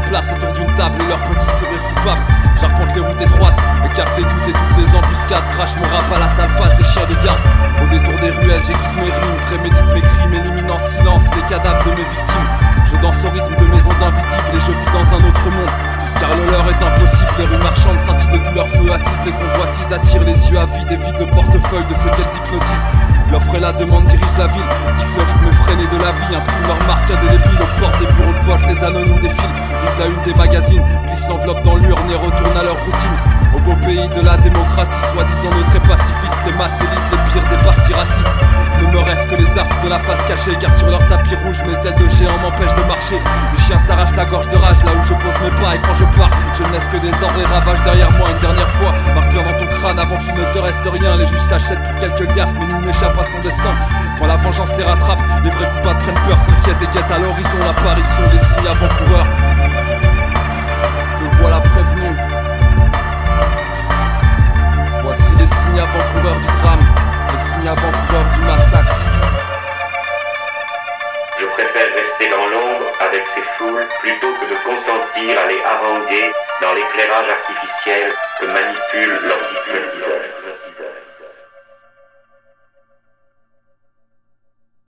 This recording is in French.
place autour d'une table et leur petit sourire coupable. J'arpente les routes étroites, écarte les doutes et toutes les embuscades. Crache mon rap à la sale face des chiens de garde. Au détour des ruelles j'aiguise mes rimes, prémédite mes crimes, élimine en silence les cadavres de mes victimes. Je danse au rythme de mes ondes invisibles et je vis dans un autre monde, car le leur est impossible. Les rues marchandes scintillent de tout leur feu, attisent les convoitises, attirent les yeux avides et vident le portefeuille de ceux qu'elles hypnotisent. L'offre et la demande dirigent la ville, dictent le rythme effréné de la vie, impriment leur marque indélébile aux portes des bureaux de vote. Les anonymes défilent, lisent la une des magazines, glissent l'enveloppe dans l'urne et retournent à leur routine. Au beau pays de la démocratie, soi-disant neutre et pacifiste, les masses élisent les pires des partis racistes. Il ne me reste que les affres de la face cachée, car sur leur tapis rouge mes ailes de géant m'empêchent de marcher. Les chiens s'arrachent la gorge de rage là où je pose mes pas, et quand je pars je ne laisse que des ordres et ravages derrière moi. Une dernière fois, marque bien dans ton crâne avant qu'il ne te reste rien. Les juges s'achètent pour quelques liasses, mais nul n'échappe à son destin. Quand la vengeance les rattrape, les vrais coupables prennent peur, s'inquiètent et guettent à l'horizon l'apparition des signes avant-coureurs. Te voilà prévenu. Voici les signes avant-coureurs du drame, les signes avant-coureurs du massacre. Je préfère rester dans l'ombre avec ces foules plutôt que de consentir à les haranguer dans l'éclairage artificiel que manipule leur hypnotiseur.